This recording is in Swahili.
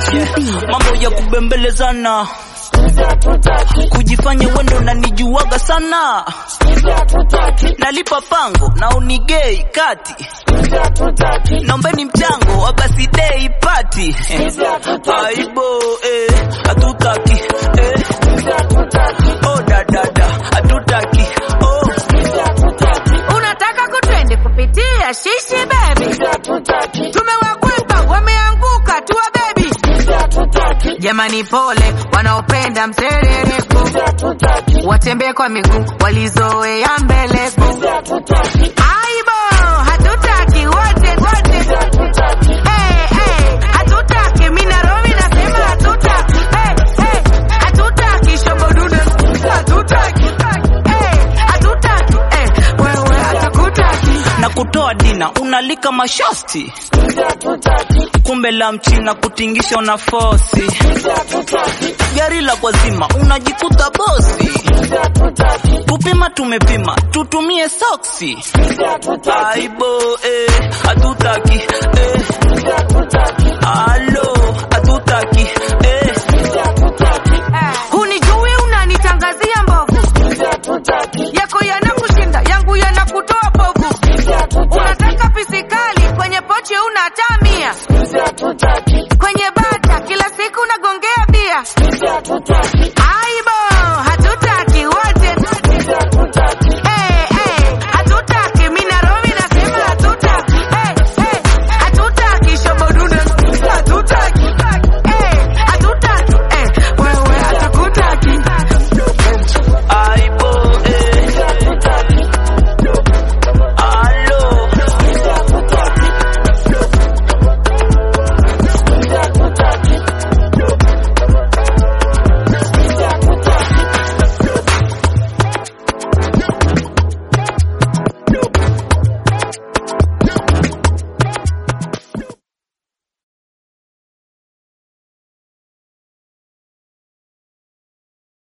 Mambo ya kubembelezana, kujifanya wendo na nijuaga sana. Nalipa pango na unigei kati, naombeni mchango wa birthday party. Aibo hatutaki oh dada hatutaki oh. Unataka kutwende kupitia shishi baby, tumewakwepa wameanguka tuwa baby. Jamani pole wanaopenda mserereko, watembee kwa miguu walizoea mbeleko. Aibo hatutaki wote hatutaki mina romi nasema hatutaki hatutaki shobodude hatutaki hatutaki wewe hatukutaki. Na kutoa dina unalika mashasti, kumbe la mchina kutingisha una fosi. Gari la kwa zima unajikuta bosi, kupima tumepima tutumie soksi. Aibo hatutaki